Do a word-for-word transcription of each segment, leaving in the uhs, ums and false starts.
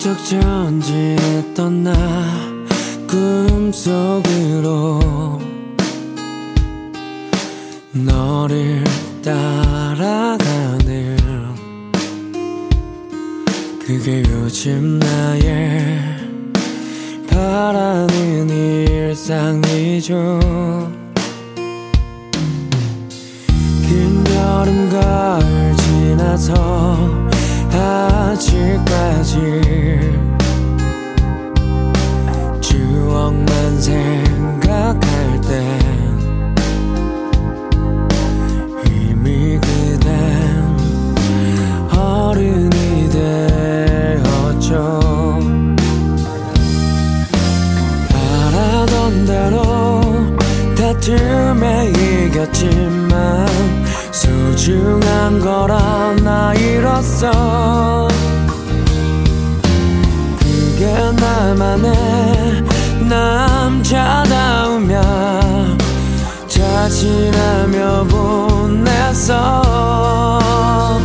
쩍쩍 전진했던 나 꿈속으로 너를 따라가는 그게 요즘 나의 바라는 일상이죠. 긴 여름 가을 지나서 아직까지 추억만 생각할 땐 이미 그댄 어른이 되었죠. 바라던 대로 다툼에 이겼지만 소중한 걸 하나 잃었어. 그게 나만의 남자다우며 자신하며 보냈어.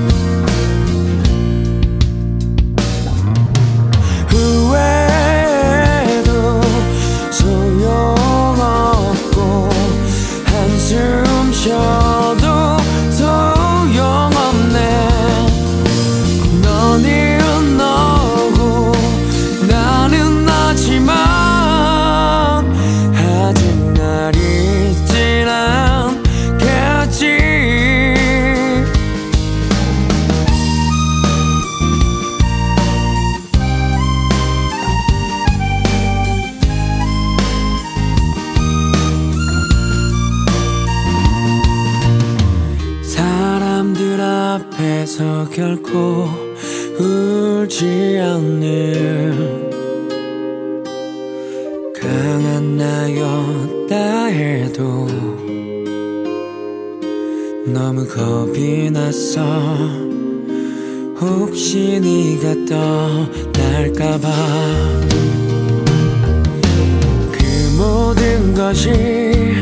후회해도 소용없고 한숨 쉬어도 소용없네. 너는 너고 나는 나지만 아직 날 잊진 않겠지. 사람들 앞에서 결코 울지 않는 강한 나였다 해도 너무 겁이 났어. 혹시 네가 떠날까봐. 그 모든 것이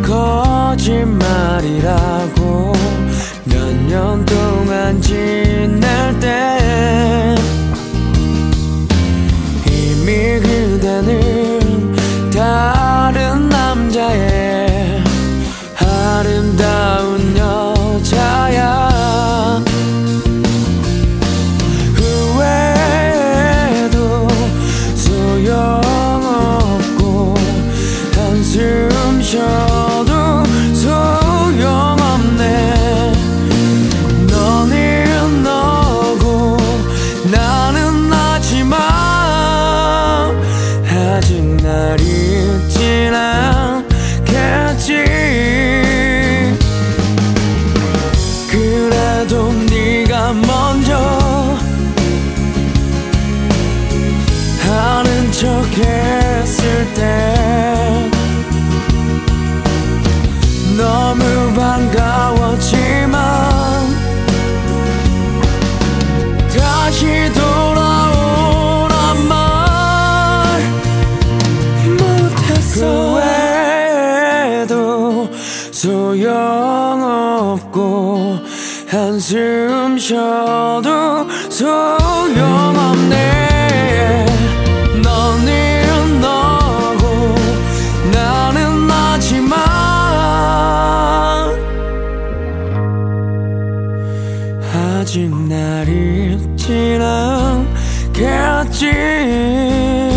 거짓말이라고 몇 년 동안 지낼 때 이미 그대는 다른 남자의 아름다운 여자야. 후회해도 소용없고 한숨 쉬어도 소용없네. 너는 너고 나는 나지만 아직 날 잊진 않겠지. 그래도 네가 먼저 아는 척 했을 때 너무 반가웠지만 다시 돌아오란 말 못했어. 후회해도 소용없고 한숨 쉬어도 소용없네. 너는 너고 나는 나지만 아직 날 잊진 않겠지.